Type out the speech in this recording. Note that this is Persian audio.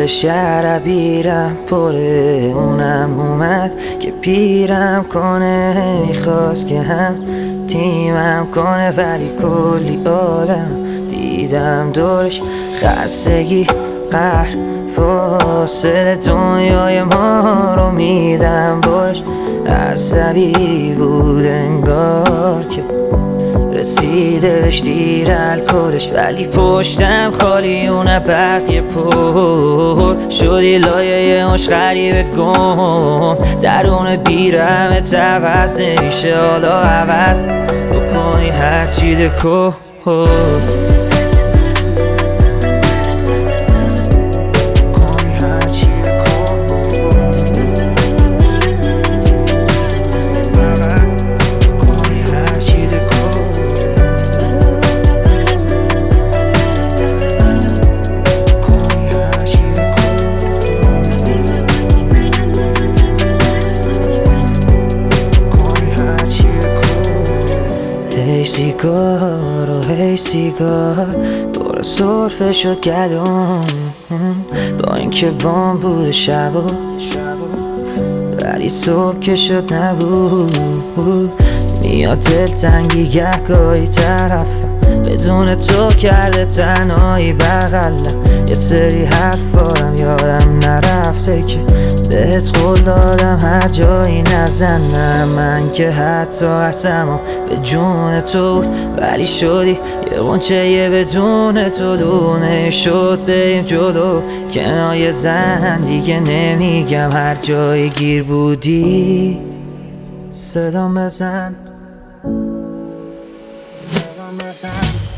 دل شربیرم پره اونم اومد که پیرم کنه. میخواست که هم تیمم کنه ولی کلی آدم دیدم دورش. خستگی قهر فاصله دنیای ما رو میدم برش. عصبی بود انگار که رسیدش دیر الکلش ولی پشتم خالی اونه بقیه پر شدی لایه مش غریب گم. درون بیرم عوض نمیشه حالا عوض بکنی هرچی دکو. هی سیگار و هی سیگار دور سرفه شد گلوم. با اینکه بام بود شب و ولی صبح که شد نبود. میاد دلتنگی گهگاهی طرفم بدون تو کرده تنهایی بغلم. یه سری حرفارم یادم نرفته که بهت قول دادم هر جایی نزنم. من که حتی قسمم به جون تو بود ولی شدی یه غنچه بدون تو دونه شد. بریم جلو کنایه زن دیگه نمیگم هر جایی گیر بودی صدام بزن.